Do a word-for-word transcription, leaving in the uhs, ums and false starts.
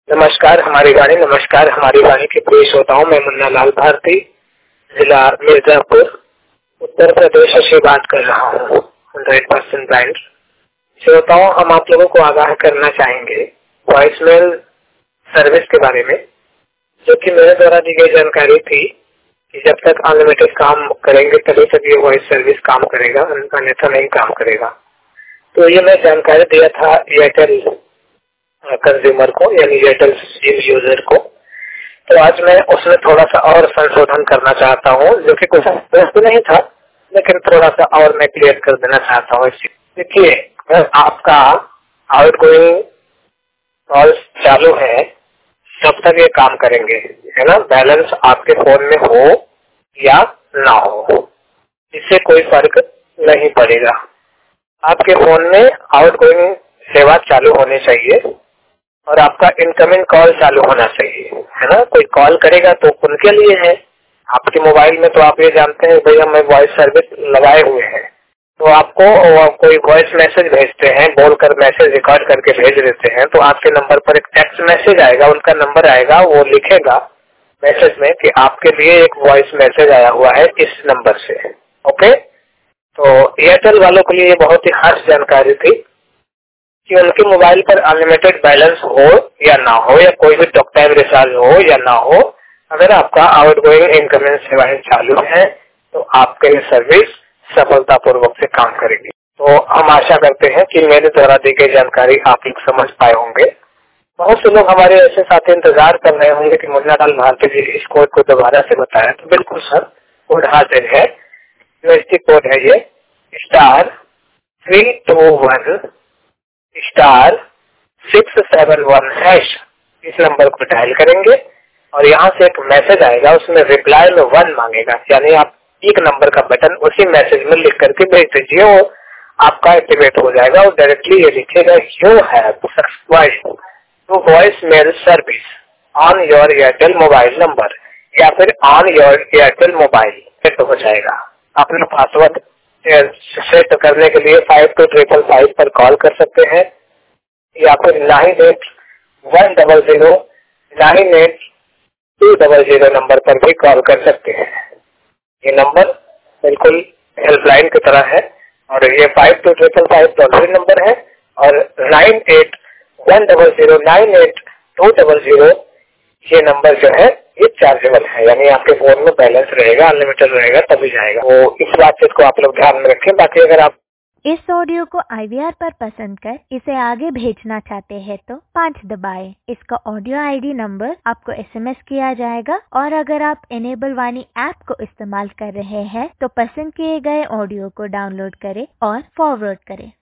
नमस्कार हमारी वाणी नमस्कार हमारी वाणी के प्रिय श्रोताओं, मैं मुन्ना लाल भारती, जिला मिर्जापुर, उत्तर प्रदेश से बात कर रहा हूँ। हंड्रेड परसेंट ब्लाइंड श्रोताओं, हम आप लोगों को आगाह करना चाहेंगे वॉइसमेल सर्विस के बारे में, जो कि मेरे द्वारा दी गई जानकारी थी कि जब तक अनलिमिटेड काम करेंगे तभी तक ये वॉइस सर्विस काम करेगा, अन्यथा नहीं काम करेगा। तो ये मैं जानकारी दिया था एयरटेल कंज्यूमर को, यानी एयरटेल सिम यूजर को। तो आज मैं उसमें थोड़ा सा और संशोधन करना चाहता हूँ, जो कि कुछ तो नहीं था, लेकिन थोड़ा सा और मैं क्लियर कर देना चाहता हूँ। देखिए, आपका आउटगोइंग कॉल चालू है तब तक ये काम करेंगे, है ना। बैलेंस आपके फोन में हो या ना हो, इससे कोई फर्क नहीं पड़ेगा। आपके फोन में आउटगोइंग सेवा चालू होनी चाहिए और आपका इनकमिंग कॉल चालू होना चाहिए, है ना। कोई कॉल करेगा तो उनके लिए है। आपके मोबाइल में तो आप ये जानते हैं भैया मैं वॉइस सर्विस लगाए हुए हैं, तो आपको कोई वॉइस मैसेज भेजते हैं, बोलकर मैसेज रिकॉर्ड करके भेज देते हैं, तो आपके नंबर पर एक टेक्स्ट मैसेज आएगा, उनका नंबर आएगा, वो लिखेगा मैसेज में कि आपके लिए एक वॉइस मैसेज आया हुआ है इस नंबर से। ओके, तो एयरटेल वालों के लिए ये बहुत ही खास जानकारी थी कि उनके मोबाइल पर अनलिमिटेड बैलेंस हो या ना हो, या कोई भी टॉक टाइम रिचार्ज हो या ना हो, अगर आपका आउटगोइंग इनकमिंग सेवाएं चालू है तो आपके लिए सर्विस सफलतापूर्वक से काम करेगी। तो हम आशा करते हैं कि मेरे द्वारा दी गई जानकारी आप लोग समझ पाए होंगे। बहुत से लोग हमारे ऐसे साथी इंतजार कर रहे होंगे कि मुन्ना लाल भारती जी इस कोड को दोबारा से बताया। तो बिल्कुल सर, कोड हाजिर है। यूएसडी कोड है ये star three two one star six seven one hash. इस नंबर को डायल करेंगे और यहाँ से एक मैसेज आएगा, उसमें रिप्लाई में वन मांगेगा, यानी आप एक नंबर का बटन उसी मैसेज में लिख करके भेज दीजिए, वो आपका एक्टिवेट हो जाएगा और डायरेक्टली ये लिखेगा you have subscribed to voice mail service on your Airtel mobile number, या फिर on your Airtel mobile set हो जाएगा। अपना पासवर्ड सेट करने के लिए फाइव टू ट्रिपल फाइव पर कॉल कर सकते हैं, या फिर nine eight one double zero nine eight two double zero number पर भी कॉल कर सकते हैं। ये नंबर बिल्कुल हेल्पलाइन की तरह है और ये five two triple five toll free number है, और nine eight one double zero nine eight two double zero ये नंबर जो है ये चार्जेबल है, यानी आपके फोन में बैलेंस रहेगा, अनलिमिटेड रहेगा तभी जाएगा। तो इस बातचीत को आप लोग ध्यान में रखें। बाकी अगर आप इस ऑडियो को आई वी आर पर पसंद कर इसे आगे भेजना चाहते हैं तो पाँच दबाएं। इसका ऑडियो आई डी नंबर आपको एस एम एस किया जाएगा, और अगर आप इनेबल वाणी ऐप को इस्तेमाल कर रहे हैं तो पसंद किए गए ऑडियो को डाउनलोड करें और फॉरवर्ड करें।